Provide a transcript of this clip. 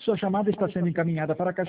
Sua chamada está sendo encaminhada para a caixa